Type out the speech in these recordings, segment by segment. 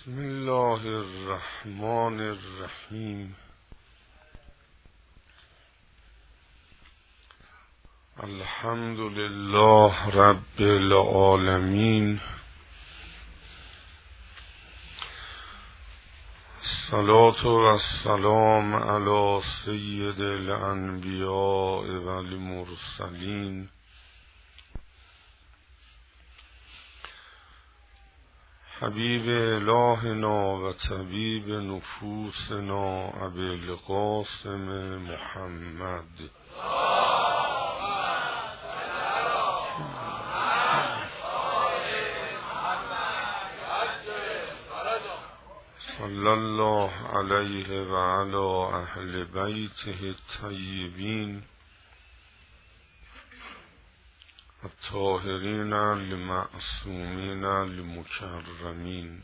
بسم الله الرحمن الرحیم. الحمد لله رب العالمین. الصلاة والسلام علی سید الانبیاء والمرسلین حبیب الهنا و طبیب نفوسنا ابی القاسم محمد صلی الله علیه و علی اهل بیته الطیبین الطاهرین المعصومین المکرمین.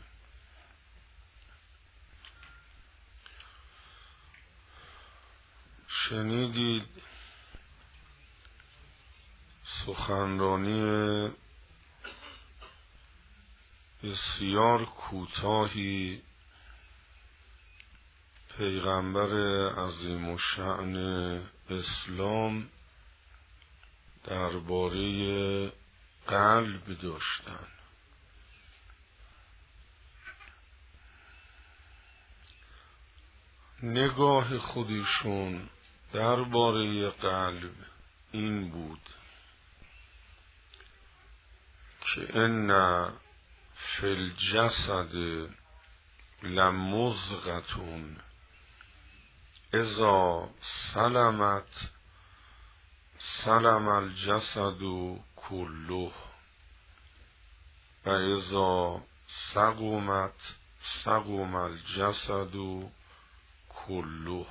شنیدید سخنرانی بسیار کوتاهی پیغمبر عظیم الشأن اسلام درباره قلب داشتن. نگاه خودشون درباره قلب این بود که ان فی الجسد لمضغة اذا سلمت سلم الجسد كله و اذا سقمت سقم الجسد كله.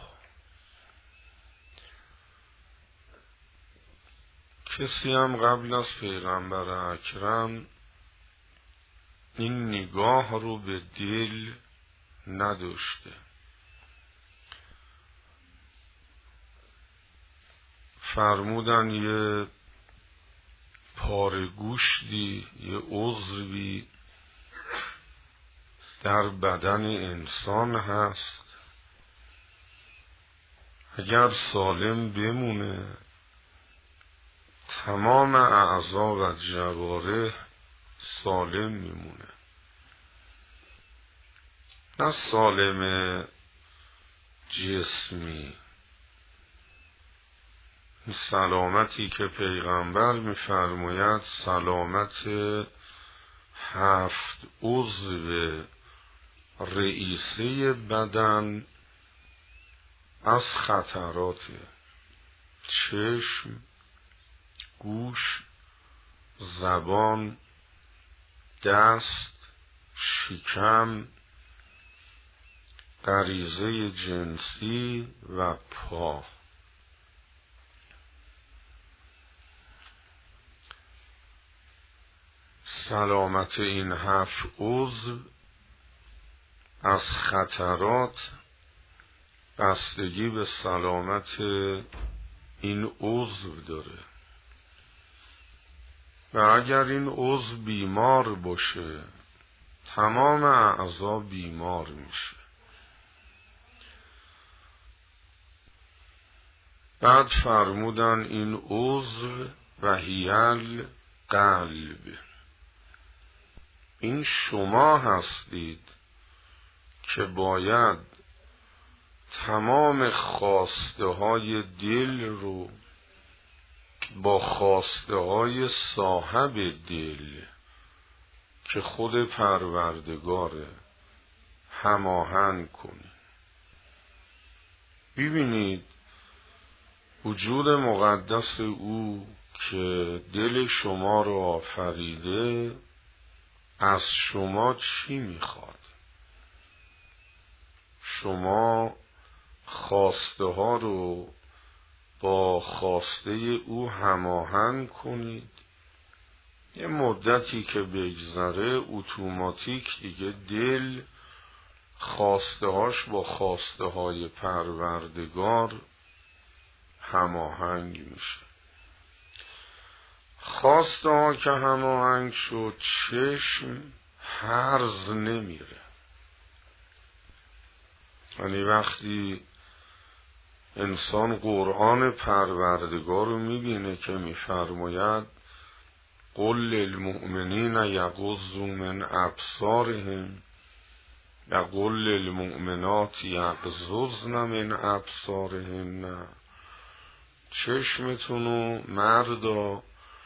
کسی هم قبل از پیغمبر اکرم این نگاه رو به دل نداشته. فرمودن یه پاره گوشتی، یه عضوی در بدن انسان هست، اگر سالم بمونه تمام اعضا و جوارح سالم میمونه. نه سالم جسمی، سلامتی که پیغمبر میفرماید سلامت 7 عضو رئیسه بدن از خطرات: چشم، گوش، زبان، دست، شکم، غریزه جنسی و پا. سلامت این 7 عضو از خطرات بستگی به سلامت این عضو داره و اگر این عضو بیمار باشه تمام اعضا بیمار میشه. بعد فرمودن این عضو وحیل قلب، این شما هستید که باید تمام خواسته های دل رو با خواسته های صاحب دل که خود پروردگاره هماهنگ کنید. ببینید وجود مقدس او که دل شما رو آفریده از شما چی میخواد؟ شما خواسته ها رو با خواسته او هماهنگ کنید. یه مدتی که بگذره اتوماتیک دیگه دل خواسته هاش با خواسته های پروردگار هماهنگ میشه. خواسته ها که هماهنگ شد چشم هرز نمیره. یعنی وقتی انسان قرآن پروردگار رو میبینه که میفرماید قل للمؤمنین یغضوا من ابصارهم و قل للمؤمنات یغضضن من ابصارهن، چشمتون و مردا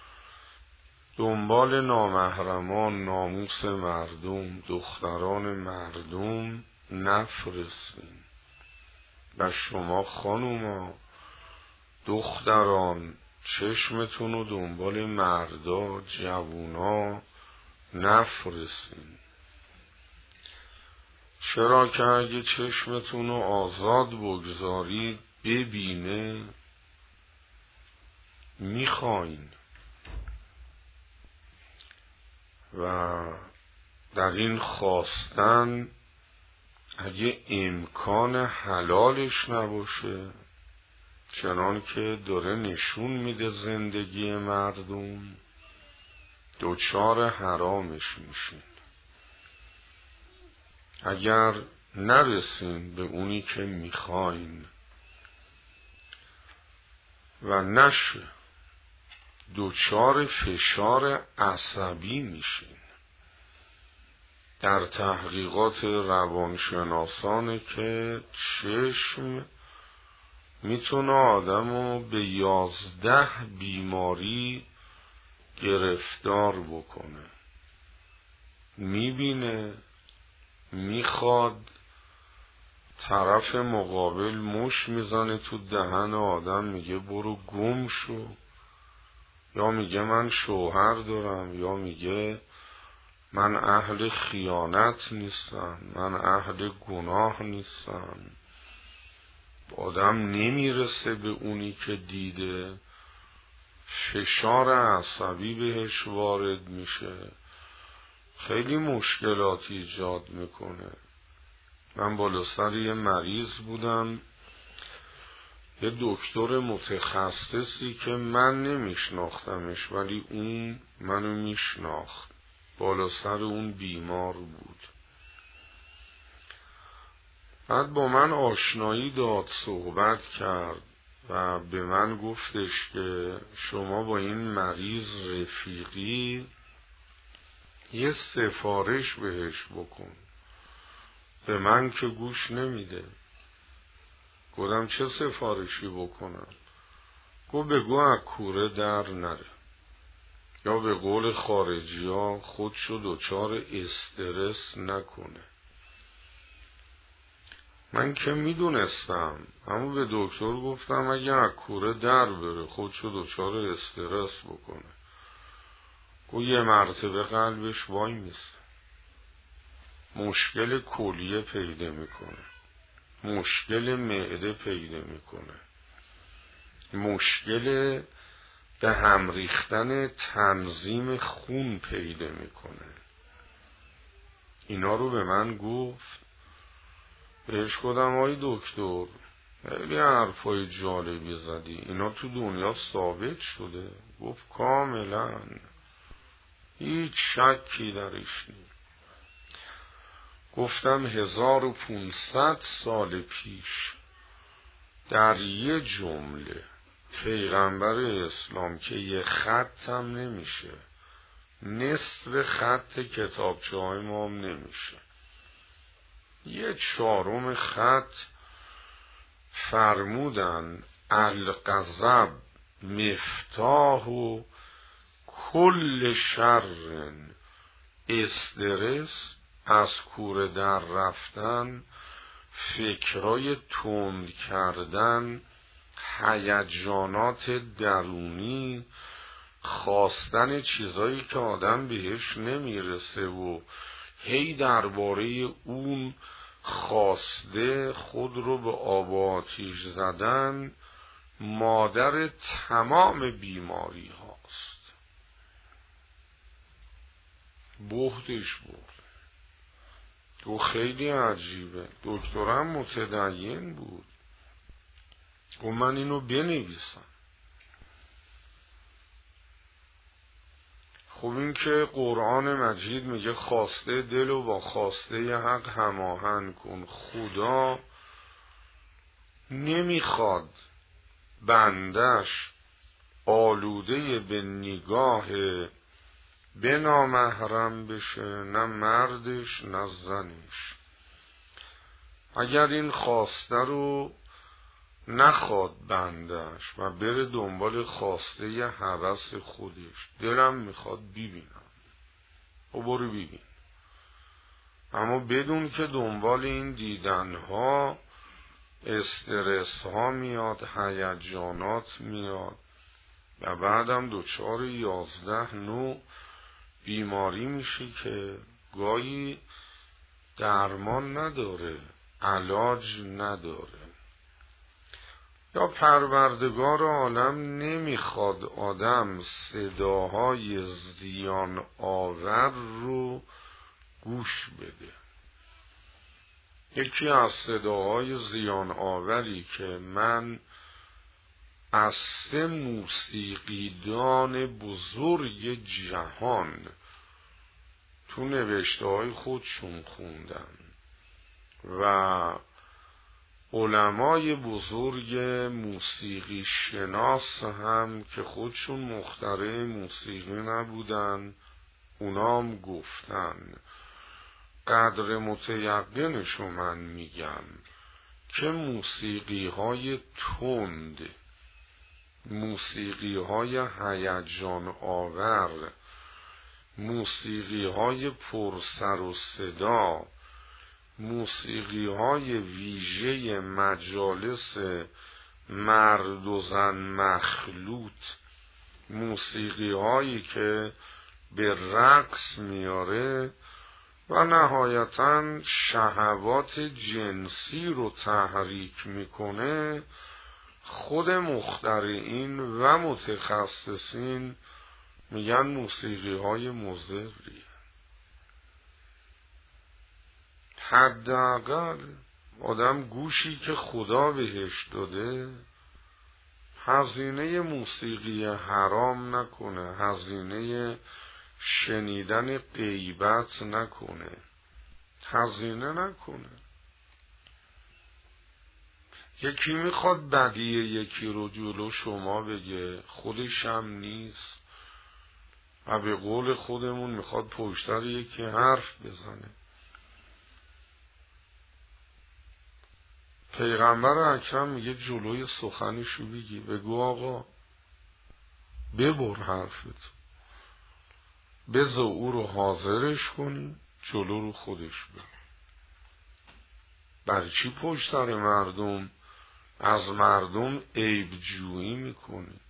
دنبال نامحرمان، ناموس مردم، دختران مردم نفرستین و شما خانوما دختران چشمتون رو دنبال مردا جوونا نفرستین. چرا که اگه چشمتون رو آزاد بگذارید ببینه میخواین و در این خواستن اگه امکان حلالش نباشه، چنان که داره نشون میده زندگی مردم، دچار حرامش میشین. اگر نرسین به اونی که میخواین و نشه، دچار فشار عصبی میشین. در تحقیقات روانشناسانه که چشم میتونه آدمو به 11 بیماری گرفتار بکنه. میبینه، میخواد، طرف مقابل مش میزنه تو دهن آدم، میگه برو گم شو، یا میگه من شوهر دارم، یا میگه من اهل خیانت نیستم، من اهل گناه نیستم. آدم نمیرسه به اونی که دیده، فشار عصبی بهش وارد میشه، خیلی مشکلاتی ایجاد میکنه. من بالا سر یه مریض بودم، یه دکتر متخصصی که من نمیشناختمش ولی اون منو میشناخت، بالا سر اون بیمار بود. بعد با من آشنایی داد، صحبت کرد و به من گفتش که شما با این مریض رفیقی، یه سفارش بهش بکن. به من که گوش نمیده. گفتم چه سفارشی بکنم؟ گفت بگو از کوره در نره، یا به قول خارجی ها خودشو دچار استرس نکنه. من که میدونستم، اما به دکتر گفتم اگه از کوره در بره خودشو دچار استرس بکنه. گفت یه مرتبه قلبش وای میسته، مشکل کلیه پیدا میکنه، مشکل معده پیدا میکنه، مشکل به هم ریختن تنظیم خون پیدا میکنه. اینا رو به من گفت. بهش گفتم آی دکتر خیلی حرفای جالبی زدی، اینا تو دنیا ثابت شده؟ گفت کاملا، هیچ شکی درش نیست. گفتم 1500 سال پیش در یه جمله پیغمبر اسلام که یه خط هم نمیشه، نصف خط کتابچه های ما هم نمیشه، یه 4 خط فرمودن الغضب مفتاح و کل شر، استرس، از کوره در رفتن، فکرای تند کردن، هیجانات درونی، خواستن چیزایی که آدم بهش نمیرسه و هی درباره اون خواسته خود رو به آب و آتیش زدن، مادر تمام بیماری هاست. بهتش بود. تو خیلی عجیبه. دکترم متدین بود. و من اینو بنویسم. خب این که قرآن مجید میگه خواسته دل و با خواسته حق هماهنگ کن. خدا نمیخواد بندش آلوده به نگاه به نامحرم بشه، نه مردش نه زنش. اگر این خواسته رو نخواد بندش و بره دنبال خواسته ی هوس خودش، دلم میخواد ببینم، و برو ببین، اما بدون که دنبال این دیدنها استرس ها میاد، هیجانات میاد و بعدم دچار 11 نوع بیماری میشی که گاهی درمان نداره، علاج نداره. یا پروردگار عالم نمیخواد آدم صداهای زیان آور رو گوش بده. یکی از صداهای زیان آوری که من از 3 موسیقیدان بزرگ جهان تو نوشته های خودشون خوندن و علمای بزرگ موسیقی شناس هم که خودشون مخترع موسیقی نبودن، اونام گفتن، قدر متیقنشو من میگم که موسیقی های تند، موسیقی های هیجان آور، موسیقی های پرسر و صدا، موسیقی های ویژه مجالس مرد و زن مخلوط، موسیقی هایی که به رقص میاره و نهایتاً شهوات جنسی رو تحریک میکنه، خود مخترعین و متخصصین میگن موسیقی های مضری. حداقل آدم گوشی که خدا بهش داده هزینه موسیقی حرام نکنه، هزینه شنیدن غیبت نکنه، هزینه نکنه. یکی میخواد بدیه یکی رو جلو شما بگه، خودش هم نیست و به قول خودمون میخواد پشتر یکی حرف بزنه. پیغمبر اکرم میگه جلوی سخنشو بگی، بگو آقا ببر حرفت، بذار او رو حاضرش کنی، جلو رو خودش بگو. برای چی پشت سر مردم از مردم عیب جویی میکنی؟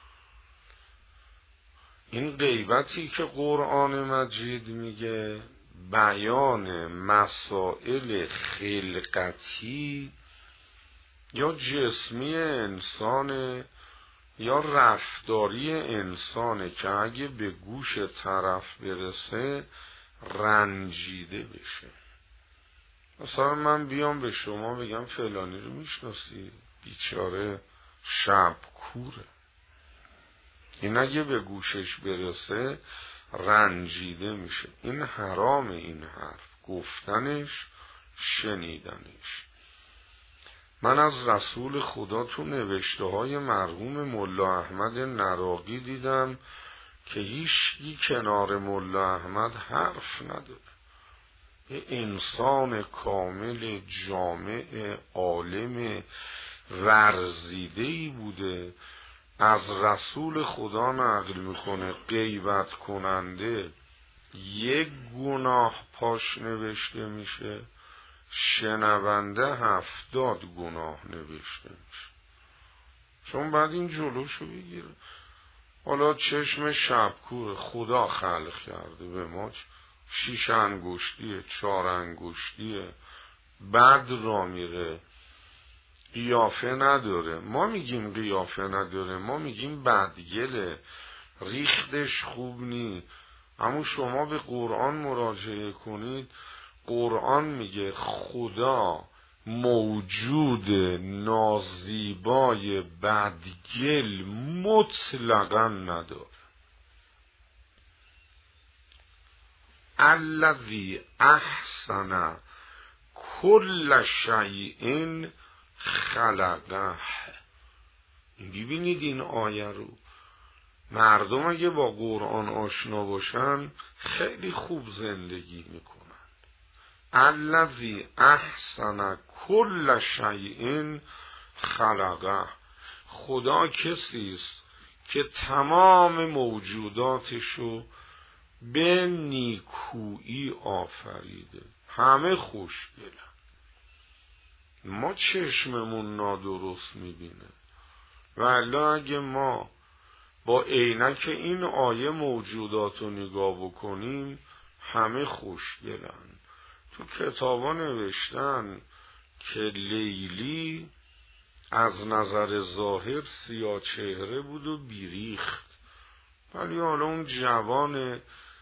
این غیبتی که قرآن مجید میگه بیان مسائل خلقتی یا جسمی انسان یا رفتاری انسانه که اگه به گوش طرف برسه رنجیده بشه. مثلا من بیام به شما بگم فلانی رو میشناسی؟ بیچاره شب کوره. این اگه به گوشش برسه رنجیده میشه. این حرام، این حرف گفتنش، شنیدنش. من از رسول خدا تو نوشته های مرحوم ملا احمد نراقی دیدم که هیچی کنار ملا احمد حرف نداره. یه انسان کامل جامع عالم ورزیده‌ای بوده، از رسول خدا نقل میکنه غیبت کننده 1 گناه پاش نوشته میشه، شنونده 70 گناه نوشته میشه. چون بعد این جلوشو بگیره. حالا چشم شبکور خدا خلق کرده به ما 6 انگشتیه 4 انگشتیه، بعد را میره، قیافه نداره. ما میگیم قیافه نداره، ما میگیم بدگله، ریختش خوب نی. اما شما به قرآن مراجعه کنید، قرآن میگه خدا موجود نازیبای بدگل مطلقا نداره. الذی احسن کل شیء خلقه. ببینید این آیه رو، مردم اگه با قرآن آشنا باشن خیلی خوب زندگی میکنن. الذی احسن کل شیء خلقه. خدا کسی است که تمام موجوداتشو به نیکویی آفریده. همه خوشگلن، ما چشممون نادرست میبینه، ولی اگه ما با عینک این آیه موجودات رو نگاه بکنیم همه خوشگلن. تو کتابا نوشتن که لیلی از نظر ظاهر سیاه چهره بود و بیریخت، ولی حالا اون جوان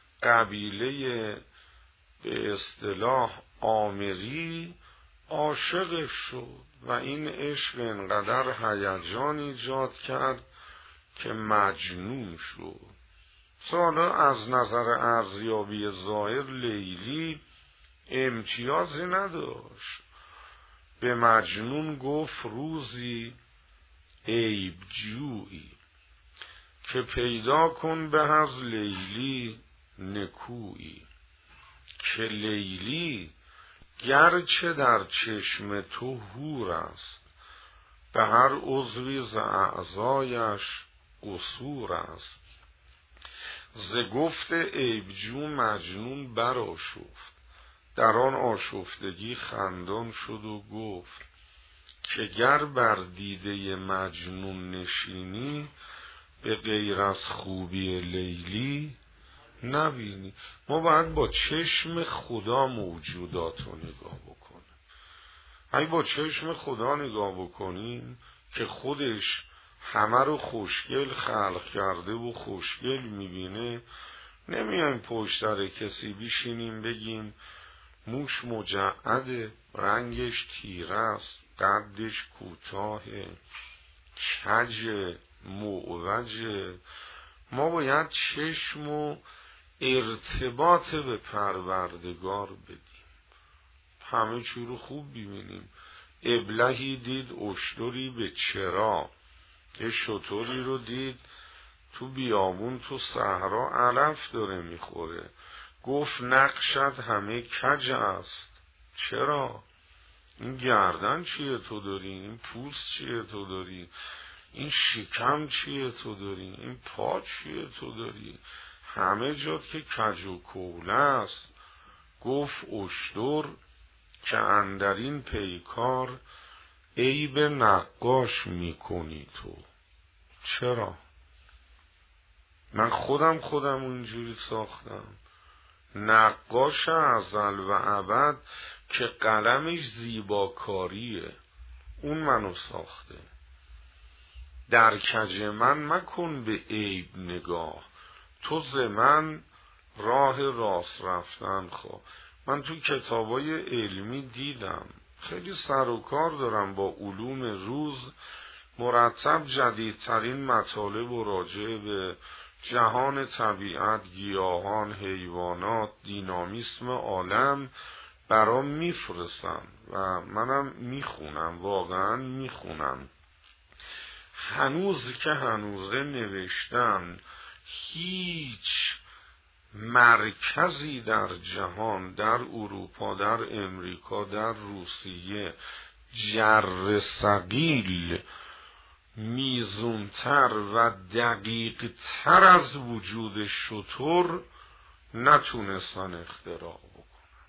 قبیله به اصطلاح آمری عاشقش شد و این عشق انقدر هیجان ایجاد کرد که مجنون شد. حالا از نظر ارزیابی ظاهر لیلی امتیازی نداشت. به مجنون گفت روزی عیب جویی که پیدا کن به از لیلی نکویی، که لیلی گرچه در چشم تو حور است، به هر عضوی ز اعضایش قصور است. ز گفت عیبجو مجنون برآشفت، در آن آشفتگی خندان شد و گفت که گر بر دیده مجنون نشینی، به غیر از خوبی لیلی نبینی. ما باید با چشم خدا موجودات رو نگاه بکنیم. اگه با چشم خدا نگاه بکنیم که خودش همه رو خوشگل خلق کرده و خوشگل میبینه، نمیایم پشت سر کسی بشینیم بگیم موش مجعده، رنگش تیره است، قدش کوتاه، کج، معوج. ما باید چشم و ارتباط به پروردگار بدیم، همه چی رو خوب ببینیم. ابلهی دید اشتری به چرا، یه شتری رو دید تو بیابون تو صحرا علف داره میخوره، گفت نقشت همه کج است. چرا؟ این گردن چیه تو داری؟ این پوست چیه تو داری؟ این شکم چیه تو داری؟ این پا چیه تو داری؟ همه جات که کج و کوله است. گفت اشتر که اندرین پیکار عیب نقاش میکنی تو. چرا؟ من خودم اینجوری ساختم. نقاش ازل و ابد که قلمش زیباکاریه، اون منو ساخته. در کج من مکن به عیب نگاه، تو ز من راه راست رفتن خواه. من تو کتابای علمی دیدم، خیلی سر و کار دارم با علوم روز، مرتب جدیدترین مطالب و راجع به جهان طبیعت، گیاهان، حیوانات، دینامیسم عالم برام میفرستن و منم میخونم، واقعا میخونم. هنوز که هنوزه نوشتن هیچ مرکزی در جهان، در اروپا، در امریکا، در روسیه، جر ثقیل میزونتر و دقیقتر از وجود شتر نتونستن اختراع بکنن.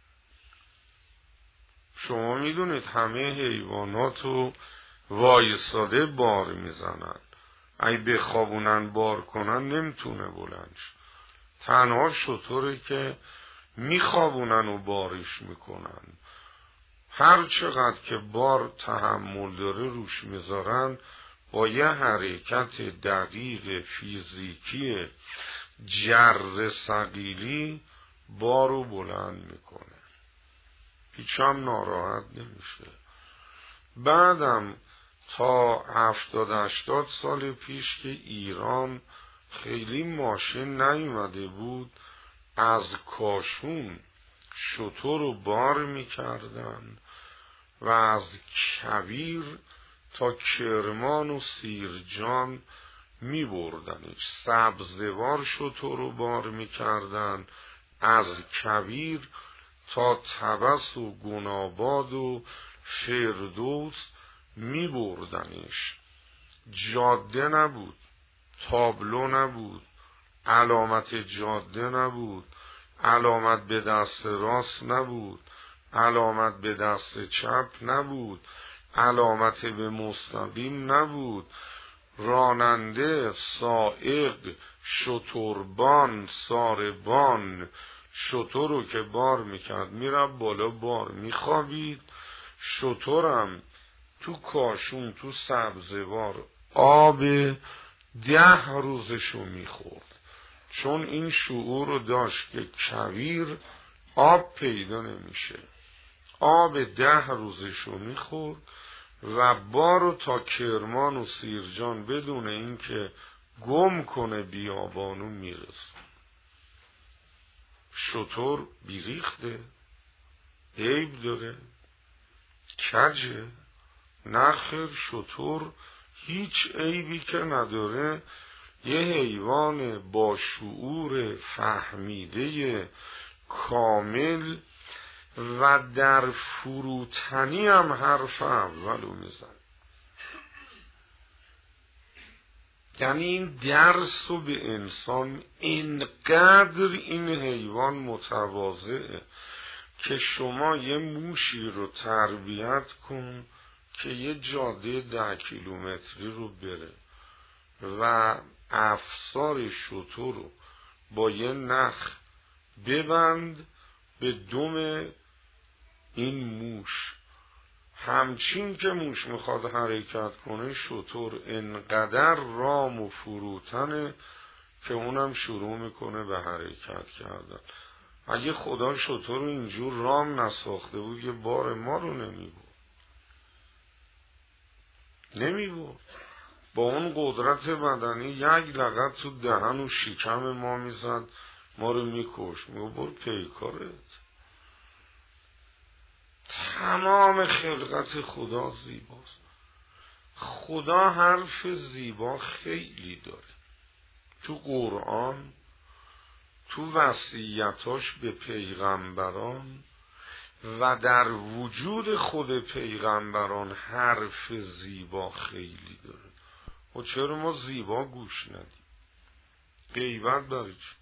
شما میدونید همه حیوانات رو وایساده بار میزنن، اگه بخوابونن بار کنن نمیتونه بلند شه. تنها شتره که میخوابونن و بارش میکنن. هر چقدر که بار تحمل داره روش میذارن، با یه حرکت دقیق فیزیکی جر ثقیلی بارو بلند میکنه، هیچ هم ناراحت نمیشه. بعدم تا 70-80 سال پیش که ایران خیلی ماشین نیومده بود، از کاشون شتر رو بار میکردن و از کویر تا کرمان و سیرجان می بردنش. سبزوار شتر رو بار می کردن، از کویر تا طبس و گناباد و فردوس می بردنش. جاده نبود، تابلو نبود، علامت جاده نبود، علامت به دست راست نبود، علامت به دست چپ نبود، علامت به مستقیم نبود. راننده، سائق، شتربان، ساربان شتر رو که بار میکرد میرفت بالا بار میخوابید. شترم تو کاشون تو سبزوار آب 10 روزشو میخورد، چون این شعور رو داشت که کویر آب پیدا نمیشه. آب 10 روزشو میخورد و بارو تا کرمان و سیرجان بدون اینکه گم کنه بیابانو میرسه. شتر بیریخته، عیب داره، کجه؟ نخیر، شتر هیچ عیبی که نداره، یه حیوان با شعور فهمیده کامل و در فروتنی هم حرف اولو میزن. یعنی این درس رو به انسان اینقدر این حیوان متواضعه که شما یه موشی رو تربیت کن که یه جاده 10 کیلومتری رو بره و افسار شتر رو با یه نخ ببند به دم این موش. همچین که موش میخواد حرکت کنه، شتر انقدر رام و فروتنه که اونم شروع میکنه به حرکت کردن. اگه خدا شتر رو اینجور رام نساخته بود یه بار ما رو نمیبود. با اون قدرت بدنی یک لغت تو دهن و شکم ما میزد، ما رو میکش، میگو بر پیکارت. تمام خلقت خدا زیباست. خدا حرف زیبا خیلی داره تو قرآن، تو وصیتاش به پیغمبران و در وجود خود پیغمبران حرف زیبا خیلی داره. و چرا ما زیبا گوش ندیم؟ غیبت برای چی؟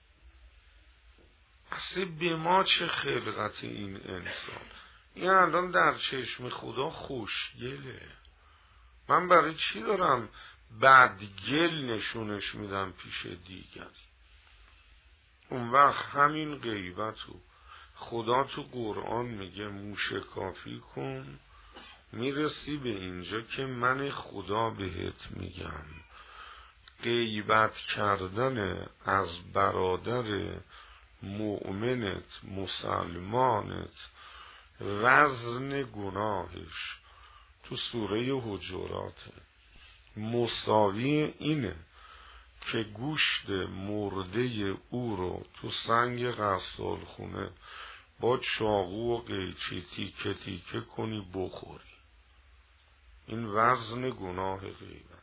اصلا به ما چه خلقت این انسان؟ این الان در چشم خدا خوشگله. من برای چی دارم بدگل نشونش میدم پیش دیگری؟ اون وقت همین غیبتو خدا تو قرآن میگه موشکافی کن، میرسی به اینجا که من خدا بهت میگم غیبت کردن از برادر مؤمنت مسلمانت وزن گناهش تو سوره حجرات مساوی اینه که گوشت مرده او رو تو سنگ غسال خونه با چاقو و قیچی تیکه تیکه کنی بخوری. این وزن گناه غیبت.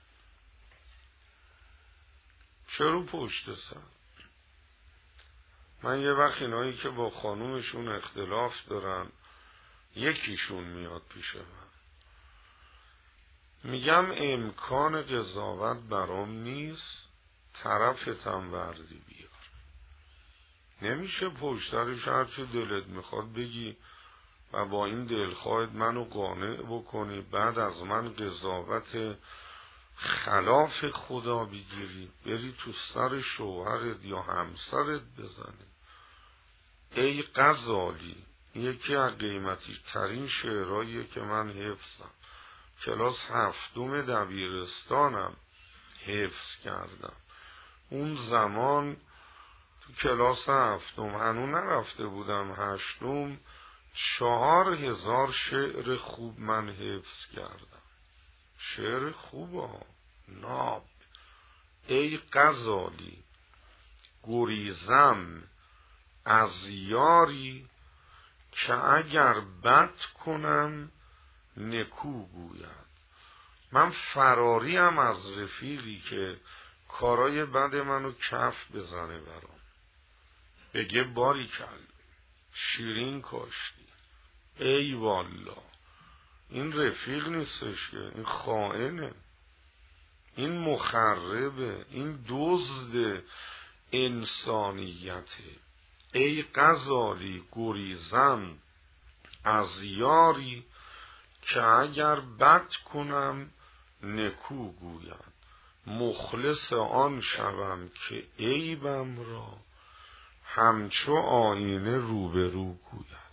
چرا پشت سر؟ من یه وقت اینایی که با خانومشون اختلاف دارن یکیشون میاد پیش من، میگم امکان قضاوت برام نیست، طرفتم وردی بیار. نمیشه پشترش هرچه دلت میخواد بگی و با این دلخواهت منو قانع بکنی، بعد از من قضاوت خلاف خدا بگیری، بری تو سر شوهرت یا همسرت بزنی. ای غزالی، یکی از قیمتی ترین شعرهاییه که من حفظم، کلاس 7 دبیرستانم حفظ کردم. اون زمان تو کلاس 7 هنوز نرفته بودم 8، 4000 شعر خوب من حفظ کردم. شعر خوبه ناب. ای غزالی گریزم از یاری که اگر بد کنم نکو گوید. من فراریم از رفیقی که کارای بد منو کف بزنه برام، بگه باریکل شیرین کاشتی. ای والا، این رفیق نیستش که، این خائنه، این مخربه، این دزد انسانیته. ای غزالی گریزم از یاری که اگر بد کنم نکو گوید. مخلص آن شوم که عیبم را همچو آینه روبرو گوید.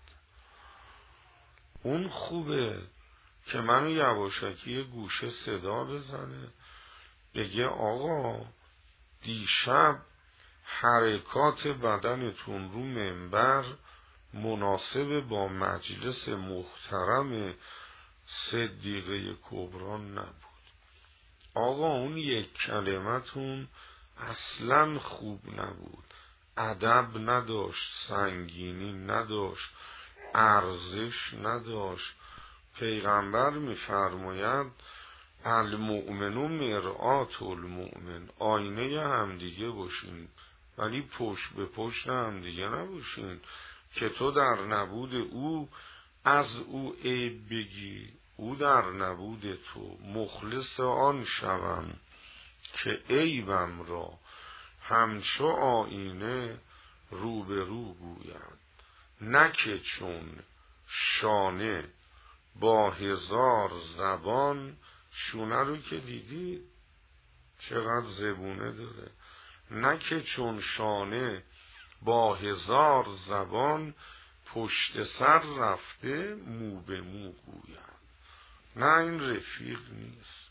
اون خوبه که منو یواشکی گوشه صدا بزنه، بگه آقا دیشب حرکات بدنتون رو منبر مناسب با مجلس محترم صدیقه کبرا نبود. آقا اون یک کلمتون اصلا خوب نبود، ادب نداشت، سنگینی نداشت، ارزش نداشت. پیغمبر میفرماید المؤمن مرآت المؤمن، آینه همدیگه باشین ولی پشت به پشت همدیگه نباشین که تو در نبود او از او عیب بگی، او در نبود تو. مخلص آن شوم که عیبم را همچو آینه روبرو گوید. نه که چون شانه با هزار زبان، شونه رو که دیدی چقدر زبونه داره، نه که چون شانه با هزار زبان پشت سر رفته مو به مو گوید. نه این رفیق نیست.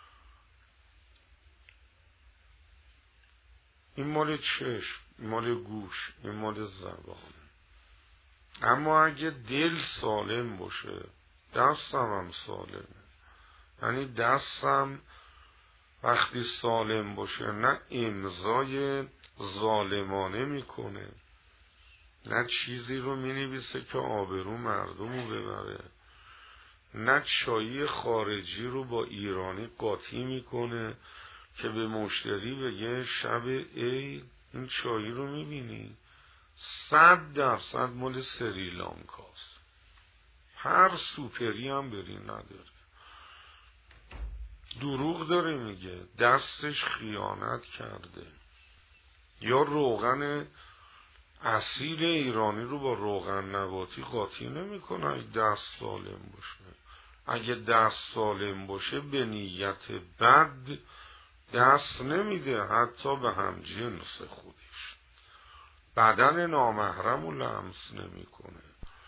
این مال چشم، این مال گوش، این مال زبان. اما اگه دل سالم باشه دستم هم سالمه. یعنی دستم وقتی سالم باشه نه امضای ظالمانه میکنه، نه چیزی رو مینویسه که آبرو مردمو ببره، نه چایی خارجی رو با ایرانی قاطی میکنه که به مشتری بگه شب ای این چایی رو میبینی 100% مال سریلانکاست، هر سوپری هم بری نداره، دروغ داره میگه، دستش خیانت کرده. یا روغن اصیل ایرانی رو با روغن نباتی قاطی نمیکنه اگه دست سالم باشه. اگه دست سالم باشه به نیت بد دست نمیده حتی به هم جنس خودش، بدن نامحرم رو لمس نمیکنه.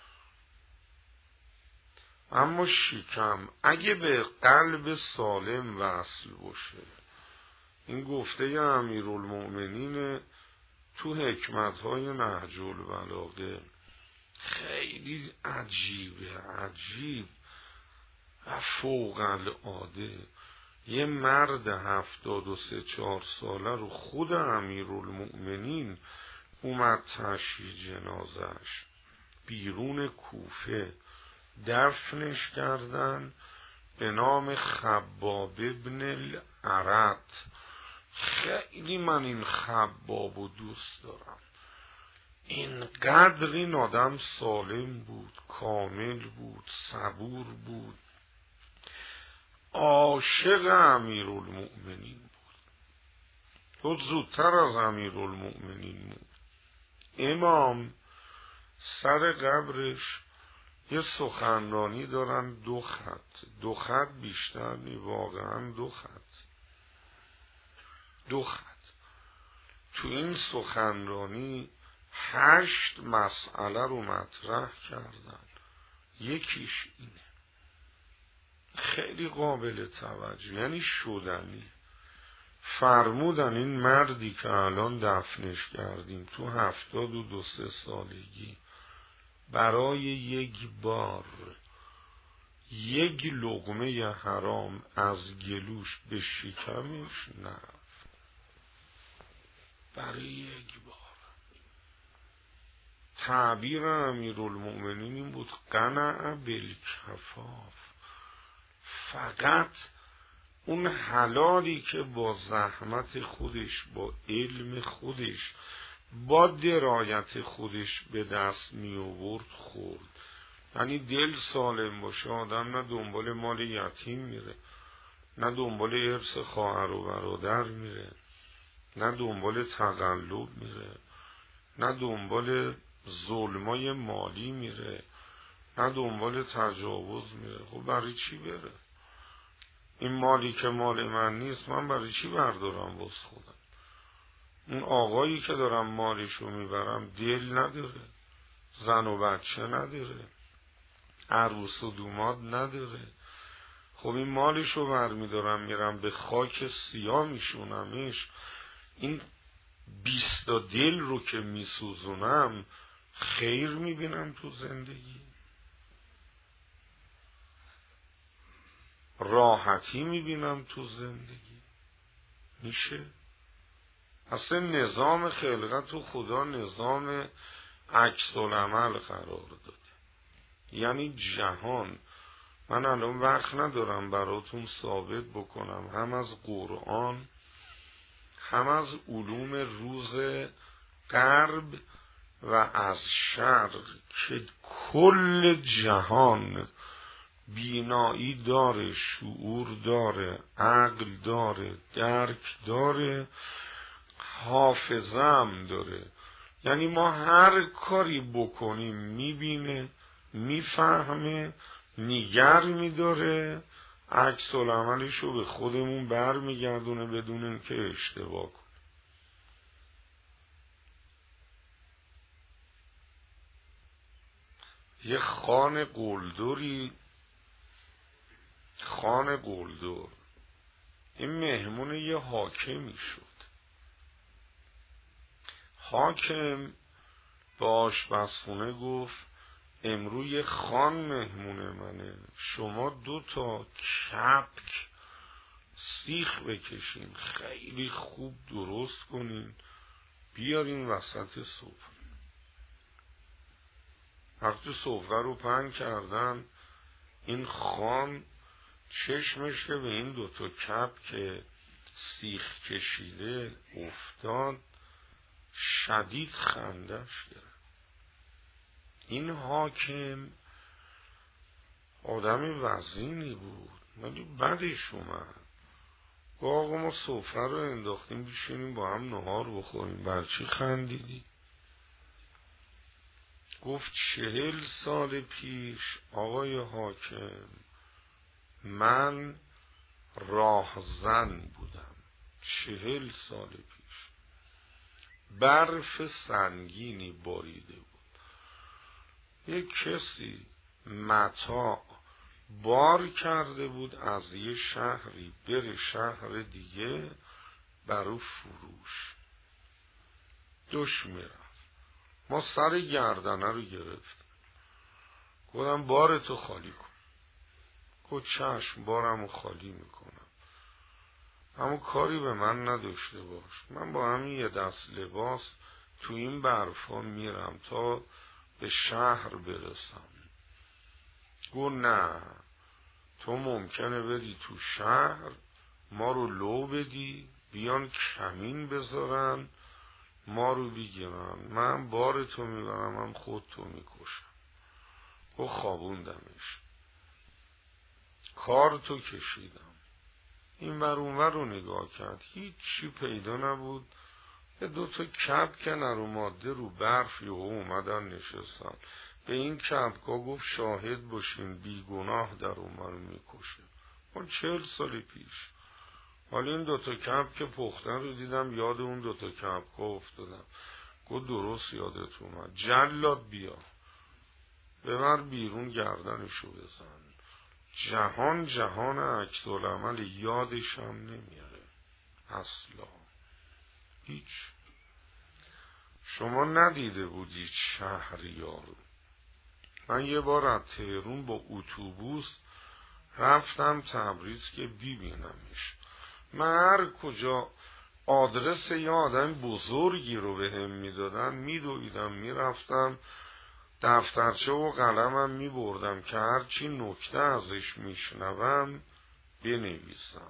اما شکم اگه به قلب سالم وصل باشه، این گفته امیرالمؤمنین تو حکمت‌های نهج البلاغه خیلی عجیبه، عجیب و فوق العاده. یه مرد 73 ساله رو خود امیرالمؤمنین اومد تشییع جنازش بیرون کوفه دفنش کردن به نام خباب ابن الارت. خیلی من این خبابو دوست دارم، اینقدر این آدم سالم بود، کامل بود، صبور بود، عاشق امیرالمؤمنین بود، تو زودتر از امیرالمؤمنین بود. امام سر قبرش یه سخنرانی دارن، 2 خط بیشتر نی، واقعا 2 خط. تو این سخنرانی 8 مسئله رو مطرح کردن. یکیش اینه، خیلی قابل توجه، یعنی شدنی. فرمودن این مردی که الان دفنش کردیم تو 72 سالگی برای یک بار یک لقمه حرام از گلوش به شکمش نرفت، برای یک بار. تعبیر امیرالمؤمنین این بود قنع بالکفاف، فقط اون حلالی که با زحمت خودش، با علم خودش، با درایت خودش به دست می آورد خورد. یعنی دل سالم باشه، آدم نه دنبال مال یتیم میره، نه دنبال ارث خواهر و برادر میره، نه دنبال تقلب میره، نه دنبال ظلمای مالی میره، نه دنبال تجاوز میره. خب برای چی بره؟ این مالی که مال من نیست، من برای چی بردارم واسه خودم؟ اون آقایی که دارم مالشو میبرم دل نداره، زن و بچه نداره، عروس و دوماد نداره. خب این مالشو برمیدارم میرم به خاک سیاه میشونمش، این 20 دل رو که میسوزونم خیر میبینم تو زندگی؟ راحتی میبینم تو زندگی؟ میشه؟ اصلا نظام خلقت و خدا نظام عکس العمل قرار داده. یعنی جهان، من الان وقت ندارم براتون ثابت بکنم هم از قرآن هم از علوم روز غرب و از شرق که کل جهان بینایی داره، شعور داره، عقل داره، درک داره، حافظه هم داره. یعنی ما هر کاری بکنیم میبینه، میفهمه، نگر میداره، عکس العملش رو به خودمون برمیگردونه بدون اینکه اشتباه کنه. یه خان قلدری، خان قلدر، این مهمون یه حاکمی شد. حاکم به آشپزخونه گفت امروز یه خان مهمون منه، شما 2 کپک سیخ بکشین، خیلی خوب درست کنین، بیارین وسط سفره. وقتی سفره رو پهن کردن، این خان چشمش به این 2 کپک سیخ کشیده افتاد، شدید خندش گرفت. این حاکم آدم وزینی بود ولی بدش اومد. گفت آقا ما سفره رو انداختیم بشینیم با هم نهار بخوریم، بر چی خندیدی؟ گفت 40 سال پیش آقای حاکم من راهزن بودم. 40 سال پیش برف سنگینی باریده بود، یک کسی متاع بار کرده بود از یه شهری بره شهر دیگه برو فروش. دوش میرفت، ما سر گردنه رو گرفت، گفتم بارتو خالی کن. گفت چشم بارمو خالی میکنم، اما کاری به من نداشته باش، من با همین یه دست لباس تو این برفا میرم تا به شهر برسم. گفت نه، تو ممکنه بدی تو شهر ما رو لو بدی، بیان کمین بذارن ما رو بگیرن، من بارتو میبرم هم خودتو میکشم. گفت خوابوندمش، کارتو کشیدم. این ور اون ور رو نگاه کرد، هیچ چی پیدا نبود. یه 2 کپک نرو ماده رو برف یهو اومدن نشستن. به این کپکا گفت شاهد باشین بیگناه در اومر میکشه. اون 40 سال پیش. حالا این 2 کپک پختن رو دیدم یاد اون 2 کپکا افتادم. گفت درست یادت اومد، جلاد بیا ببر بیرون گردنشو بزن. جهان عکس العمل یادش هم نمیاره اصلا. هیچ. شما ندیده بودید شهریار؟ من یه بار از تهران با اتوبوس رفتم تبریز که ببینمش. من هر کجا آدرس یه آدم بزرگی رو به هم میدادن میدویدم میرفتم دفترچه و قلمم می بردم که هرچی نکته ازش می شنوم بنویسم.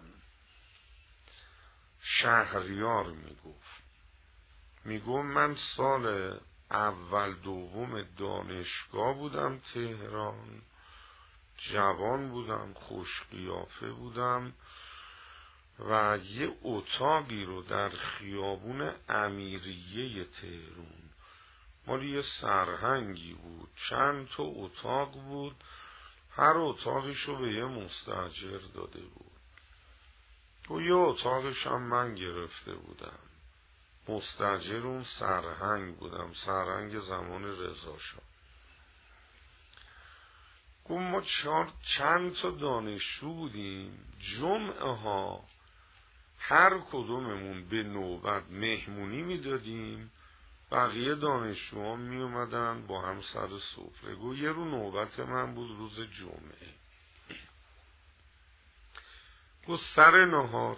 شهریار می گفت من سال اول دوم دانشگاه بودم تهران، جوان بودم، خوش قیافه بودم و یه اتاقی رو در خیابون امیریه تهران، مال یه سرهنگی بود، چند تا اتاق بود، هر اتاقشو به یه مستاجر داده بود و یه اتاقش هم من گرفته بودم. مستاجر اون سرهنگ بودم، سرهنگ زمان رضا شاه. گفت ما چند تا دانشجو بودیم، جمعه ها هر کدوممون به نوبت مهمونی میدادیم، بقیه دانشجوها می اومدن با هم سر سفره. گفت یه رو نوبت من بود روز جمعه. گفت سر نهار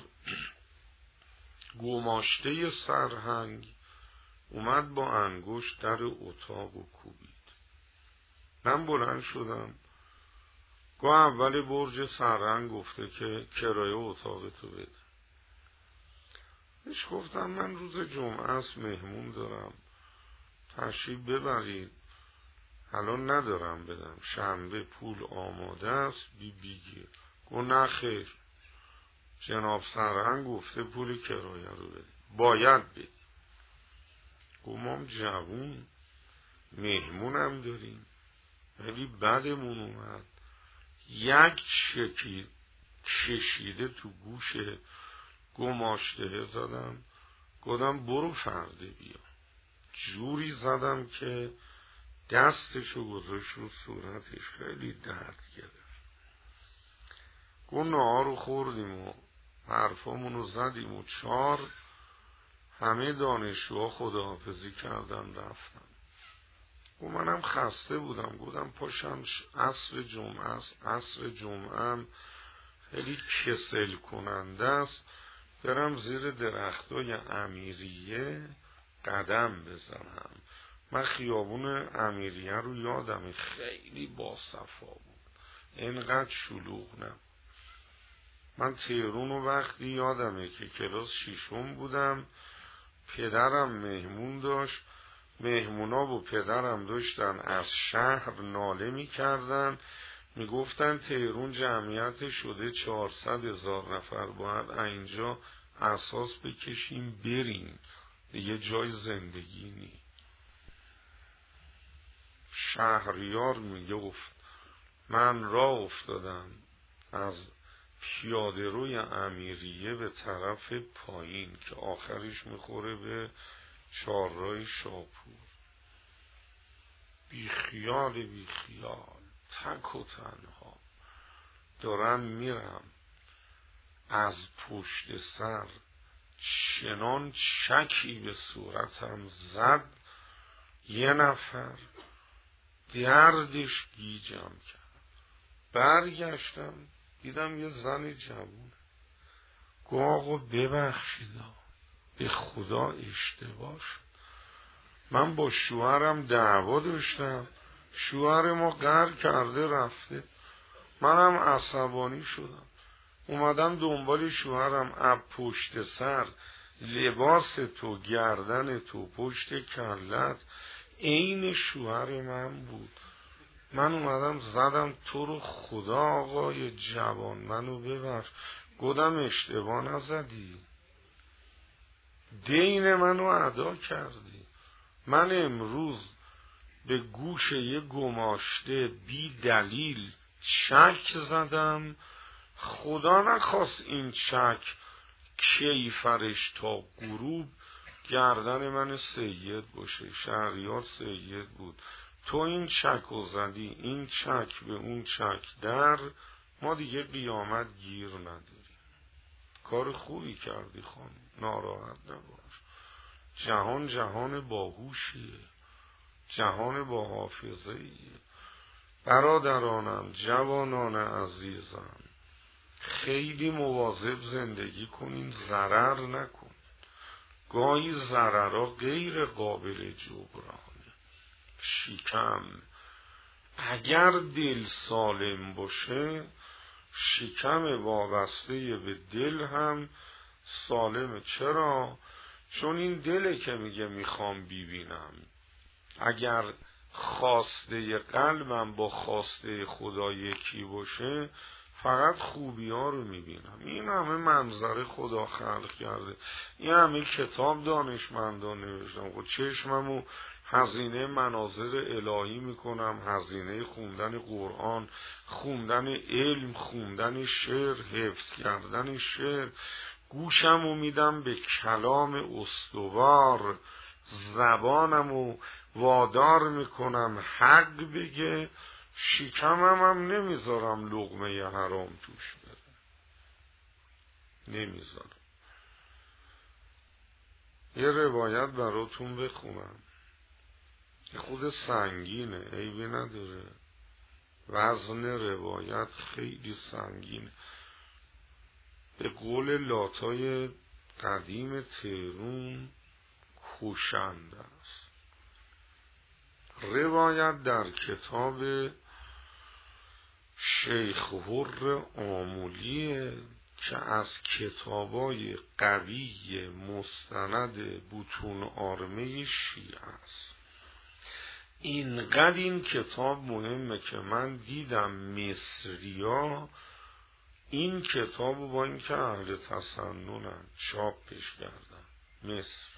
گماشته سرهنگ اومد با انگشت در اتاق و کوبید. من بلند شدم، گفت اول برج سرهنگ گفته که کرایه اتاق تو بده. بهش گفتم من روز جمعه است مهمون دارم، تشریف ببرید، الان ندارم بدم، شنبه پول آماده است بیگیر. گفت نه خیر، جناب سرهنگ گفته پول کرایه رو بده، باید بده. گفت ما جوون مهمونم داریم، ولی بدمون اومد یک چکی کشیده تو گوش گماشته زدم، گفتم برو فرده بیا. جوری زدم که دستشو گذاشت رو صورتش، خیلی درد گرفت. گفت نهار رو خوردیم و حرفامونو زدیم و 4 همه دانشجوها خداحافظی کردن رفتن. و منم خسته بودم، گفتم پاشم عصر جمعه است، عصر جمعه هم خیلی کسل کننده است، برم زیر درختای امیریه قدم بزنم. من خیابون امیریه رو یادمه، خیلی باصفا بود، اینقدر شلوغ نبود. من تهران رو وقتی یادمه که کلاس 6 بودم، پدرم مهمون داشت، مهمونا و پدرم داشتن از شهر ناله می کردن، می گفتن تهران جمعیت شده 400,000 نفر، باید اینجا اساس بکشیم بریم، دیگه جای زندگی نی. شهریار می گفت من راه افتادم از پیاده روی امیریه به طرف پایین که آخرش میخوره به چهارراه شاپور. بیخیال تک و تنها دارم میرم، از پشت سر چنان چکی به صورتم زد، یه نفر دردش گیجم کرد. برگشتم دیدم یه زن جوونه. گفت آقا ببخشید، به خدا اشتباه شد، من با شوهرم دعوا داشتم، شوهر ما قهر کرده رفته، منم عصبانی شدم، اومدم دنبال شوهرم، اب پشت سر لباس تو، گردن تو، پشت کلت عین شوهر من بود. من اومدم زدم تو رو خدا آقای جوان منو ببخش. گفتم اشتباه نزدی، دین منو ادا کردی. من امروز به گوش یه گماشته بی دلیل چک زدم، خدا نخواست این چک کیفرش تا غروب گردن من سید باشه. شهریار سید بود. تو این چک رو زدی، این چک به اون چک در، ما دیگه قیامت گیر نداریم. کار خوبی کردی خانم، ناراحت نباش. جهان جهان باهوشیه، جهان با حافظه‌ایه. برادرانم، جوانان عزیزم، خیلی مواظب زندگی کنین، ضرر نکن. گاهی ضررها غیر قابل جبرانه. شکم. اگر دل سالم باشه شکم وابسته به دل هم سالمه. چرا؟ چون این دله که میگه میخوام ببینم. اگر خواسته قلبم با خواسته خدا یکی باشه فقط خوبی ها رو میبینم. این همه منظره خدا خلق کرده، این همه کتاب دانشمندان نوشتم، خود چشممو هزینه مناظر الهی میکنم، هزینه خوندن قرآن، خوندن علم، خوندن شعر، حفظ کردن شعر، گوشمو میدم به کلام استوار، زبانمو وادار میکنم حق بگه، شکمم هم نمیذارم لقمه حرام توش بره، نمیذارم. یه روایت براتون بخونم، خود سنگینه، عیبی نداره، وزن روایت خیلی سنگینه. به قول لاتای قدیم تهرون کشنده است. روایت در کتاب شیخ حر آمولیه که از کتابای قوی مستند بطون آرمه شیعه است. اینقدر این کتاب مهمه که من دیدم مصریا این کتاب با این که اهل تسننن چاپش کردن. مصر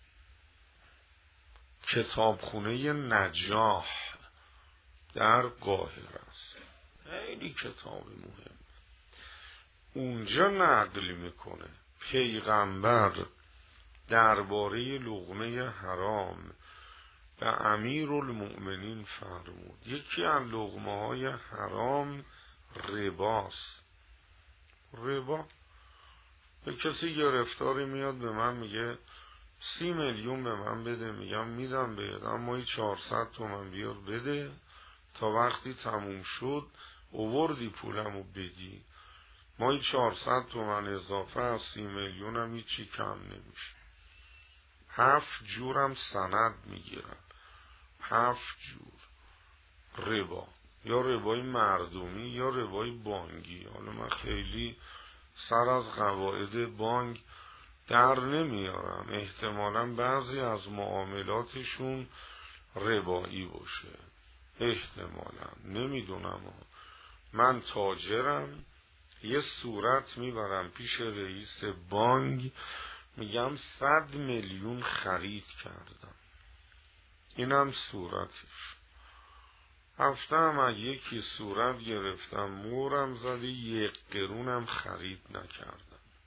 کتابخونه نجاح در قاهره است، خیلی کتاب مهم. اونجا نقل میکنه پیغمبر درباره لقمه حرام به امیرالمؤمنین فرمود یکی از لقمه های حرام رباست. ربا، به کسی گرفتاری میاد به من میگه 30 میلیون به من بده، میگم میدم بهت اما 400 تومن بیار بده تا وقتی تموم شد اووردی پولمو بدی. ما 400 تومن اضافه از 30 میلیون هم هیچی کم نمیشه. 7 جورم سند میگیرن، 7 جور ربا، یا ربای مردمی یا ربای بانکی. حالا من خیلی سر از قواعد بانک در نمیارم، احتمالاً بعضی از معاملاتشون ربایی باشه، احتمالاً، نمیدونم. من تاجرم، یه صورت میبرم پیش رئیس بانک، میگم 100 میلیون خرید کردم، اینم صورتش. هفته هم از یکی صورت گرفتم مورم زده 1 قرونم خرید نکردم.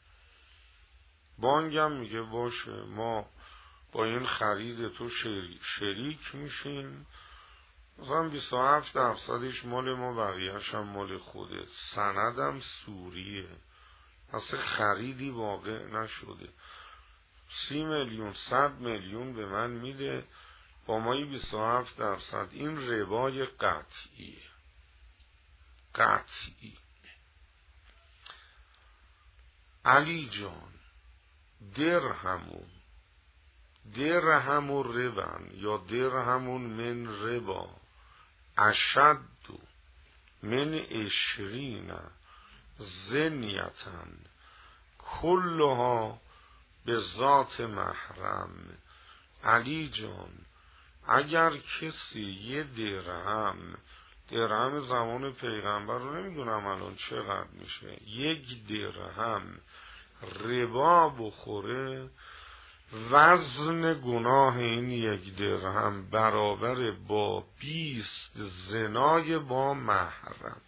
بانکم میگه باشه ما با این خرید تو شریک میشیم، مثلا 27% مال ما بقیه‌اش هم مال خودت. سندم سوریه، اصلا خریدی واقع نشده. 30 میلیون 100 میلیون به من میده با مایی 27%. این ربای قطعیه، قطعی. علی جان درهم ربن یا درهم من ربا اشد من 20 زنیتن کلها به ذات محرم. علی جان اگر کسی یه درهم زمان پیغمبر رو نمیدونم الان چقدر میشه، 1 درهم ربا بخوره، وزن گناه این 1 درهم برابر با 20 زنای با محرم.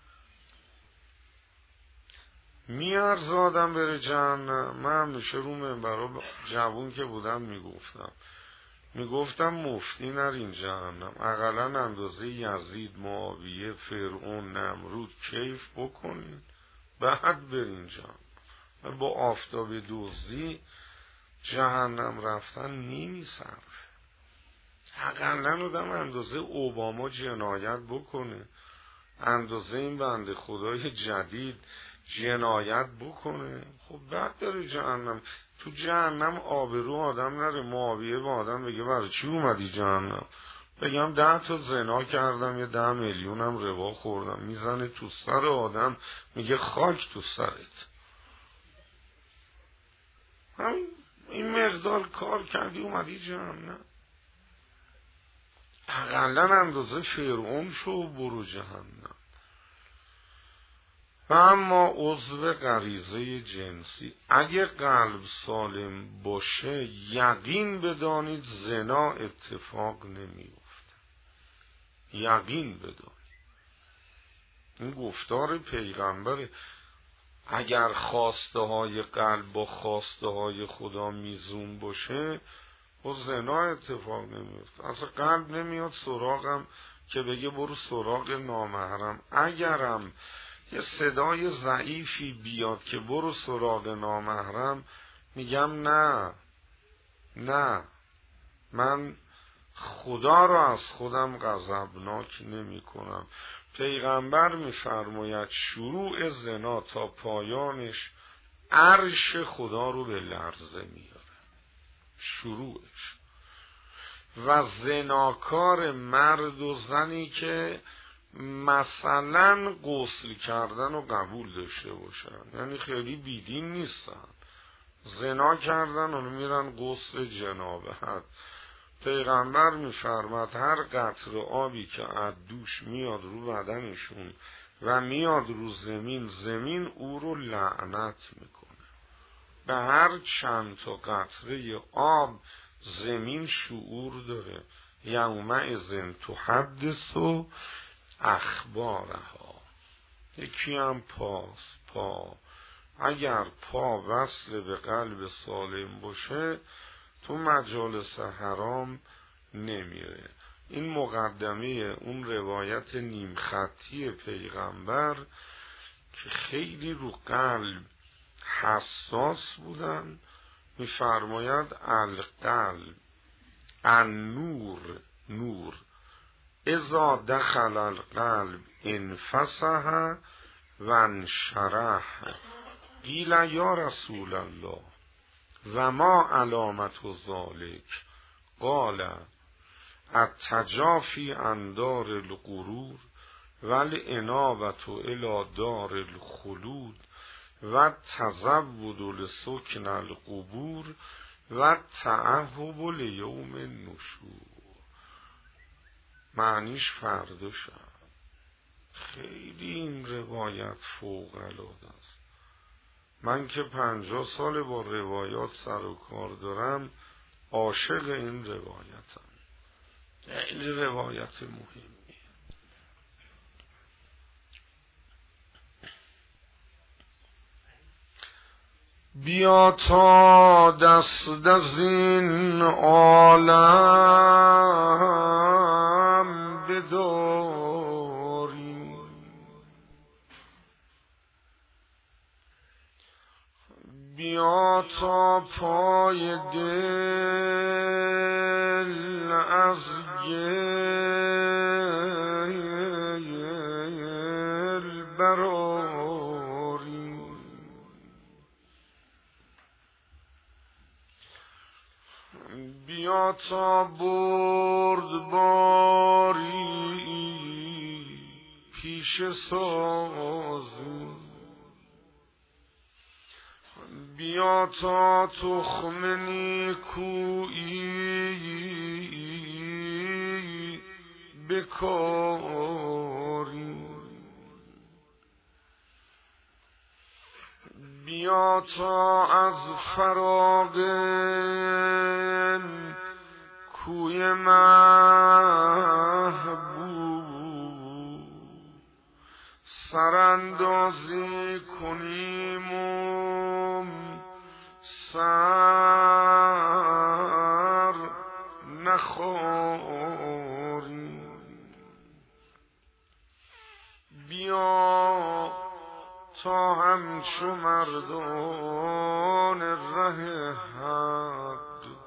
میارز آدم بره جهنم. من همیشه رو منبرا جوون که بودم میگفتم مفتی نرین جهنم، اقلا اندازه یزید، معاویه، فرعون، نمرود کیف بکنین بعد برین جهنم. با آفتاب دزدی جهنم رفتن نمیصرفه. اقلا آدم اندازه اوباما جنایت بکنه، اندازه این بنده خدای جدید جنایت بکنه، خب بعد داره جهنم. تو جهنم آبرو آدم نره، معاویه با آدم بگه برای چی اومدی جهنم؟ بگم 10 تا زنا کردم یه 10 میلیونم ربا خوردم، میزنه تو سر آدم میگه خاک تو سرت. همین این مقدار کار کردی اومدی جهنم، اقلا اندازه فرعون شو برو جهنم. و اما عضو غریزه جنسی، اگه قلب سالم باشه یقین بدانید زنا اتفاق نمیفته، یقین بدانید. این گفتار پیغمبره. اگر خواسته های قلب با خواسته های خدا میزون باشه و زنا اتفاق نمیفته. اصلا قلب نمیاد سراغم که بگه برو سراغ نامحرم. اگرم یه صدای ضعیفی بیاد که برو سراغ نامحرم، میگم نه من خدا را از خودم غضبناک نمی کنم. پیغمبر میفرماید شروع زنا تا پایانش عرش خدا رو به لرزه میاره، شروعش. و زناکار مرد و زنی که مثلا غسل کردن رو قبول داشته باشن، یعنی خیلی بیدین نیستن، زنا کردن و میرن غسل جنابت. پیغمبر میفرماد هر قطره آبی که از دوش میاد رو بدنشون و میاد رو زمین، زمین او رو لعنت میکنه. به هر چند تا قطره آب زمین شعور داره. یومئذ تحدث اخبارها. یکی هم پا اگر پا وصل به قلب سالم باشه تو مجالس حرام نمیره. این مقدمه اون روایت نیم خطی پیغمبر که خیلی رو قلب حساس بودن. میفرماید القلب النور اذا دخل القلب انفسح و انشرح. قیل یا رسول الله و ما علامت ذالک؟ قال التجافی عن دار الغرور والانابة الی دار الخلود و تزود لسکن القبور و تعهب لیوم النشور. معنیش فردا شب. خیلی این روایت فوق العاده است. من که 50 سال با روایات سر و کار دارم، عاشق این روایتم. خیلی روایت مهمی. بیا تا دست از این عالم بداری، بیا تا پای دل از گل براری، بیا تا بردباری پیش سازی، بیا تا تخم نیکویی بکاری، بیا تا از فراق کوی محبوب سراندازی کنیم و سر نخوریم، بیا تا همچو مردان ره حق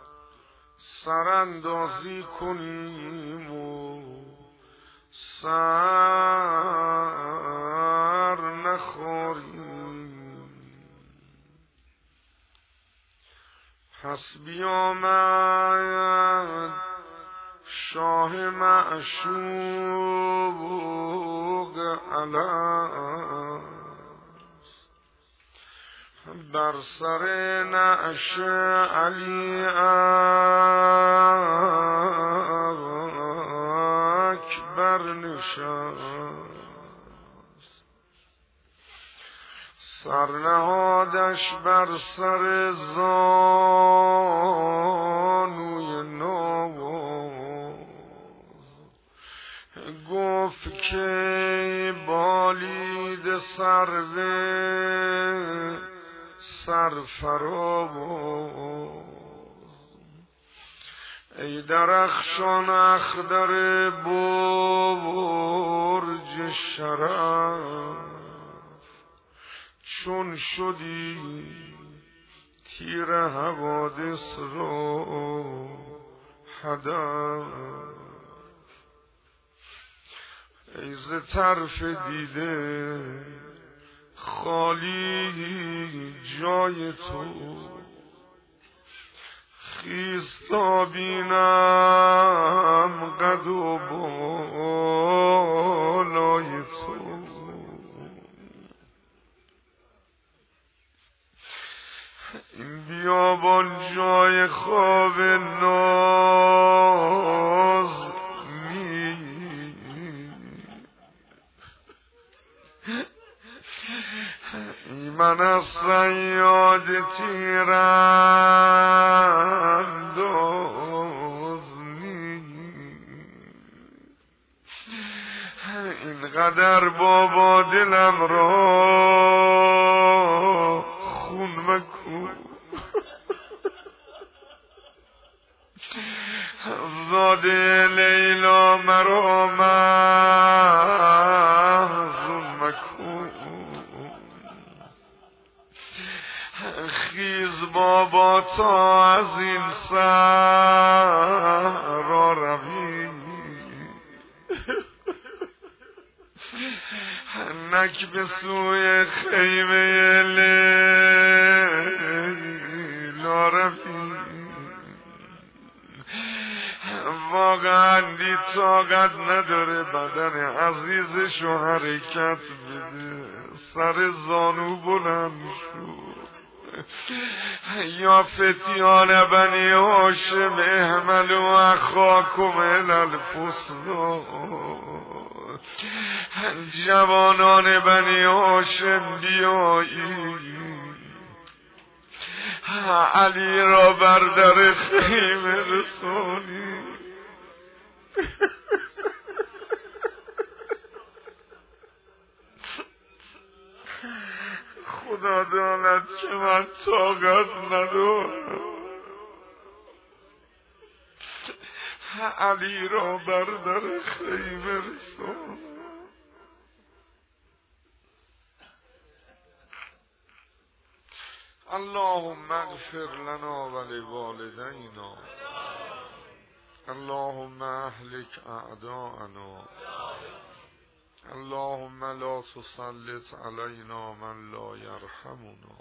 سراندازی کنیم و سر نخوریم. پس بیامد شاه معشوق الست بر سر نعش علی اکبر نشست سرنهادش بر سر زانوی نواز گفت که بالید سرفراز ای درخشان اخضر برج شرف چون شدی تیر حوادث را هدف ای ز طرف دیده خالی جای تو خیز تا بینم قد و بالای تو این بیابان جای خواب ناز من از صیاد تیرانداز اینقدر بابا دلم را خون مکن زاده لیلا مرا محزون مکن خیز بابا تا از این صحرا روی نک به سوی خیمه لیلا روی واقعا دی طاقت نداره بدن عزیزشو حرکت بده سر زانو بلند شد یا فتیان بنی هاشم احملوا اخاکم الی الفسطاط جوانان بنی هاشم بیایی علی را بر در خیمه رسانی خدا داند که من طاقت ندارم علی را بر در خیمه رسان اللهم اغفر لنا ولوالدینا اللهم اهلك اعداءنا اللهم لا تسلط علينا من لا يرحمنا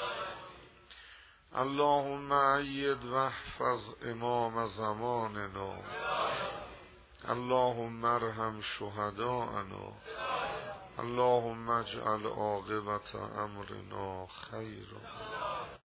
اللهم أيد واحفظ امام زماننا اللهم ارحم شهداءنا اللهم اجعل عاقبة امرنا خيرا